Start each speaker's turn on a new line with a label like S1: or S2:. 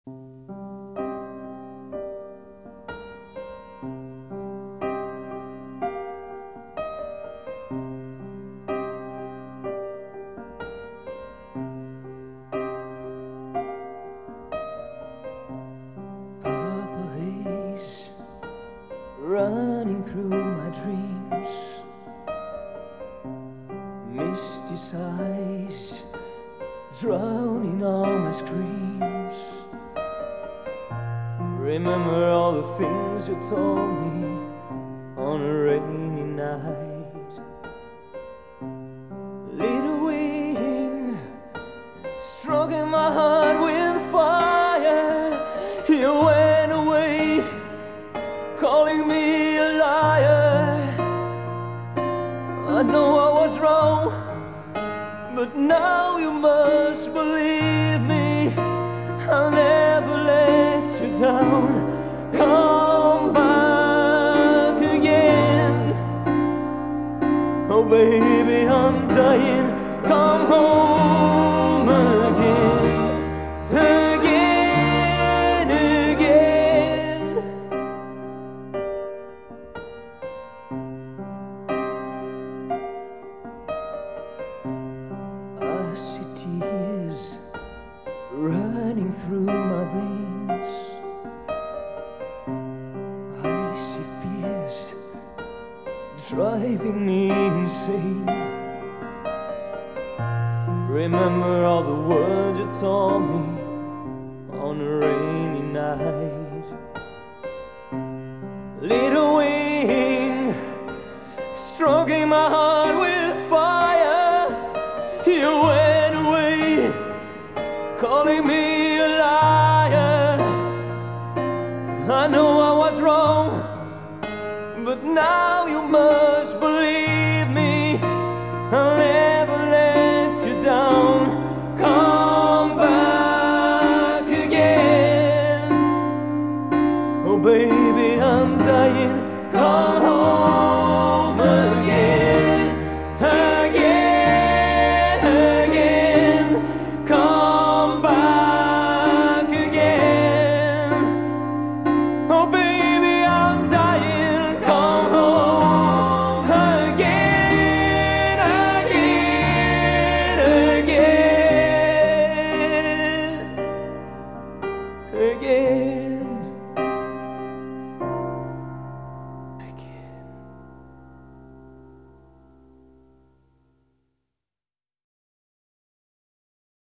S1: Purple haze running through my dreams, misty sighs drowning all my screams. Remember all the things you told me on a rainy night. Little wind stroking my heart with fire. You went away, calling me a liar. I know I was wrong, but now you must believe me. I'll never let you down. Come back again. Oh baby, I'm dying. Come home again. Again, again. I see tears running through my veins. I see fears driving me insane. Remember all the words you told me on a rainy night. Little wing stroking my heart with fire. You went away, calling me a liar. I know I was wrong, but now you must believe me. I'll never let you down. Come back again. Oh baby, I'm dying. Come home again. Again, again. Come back.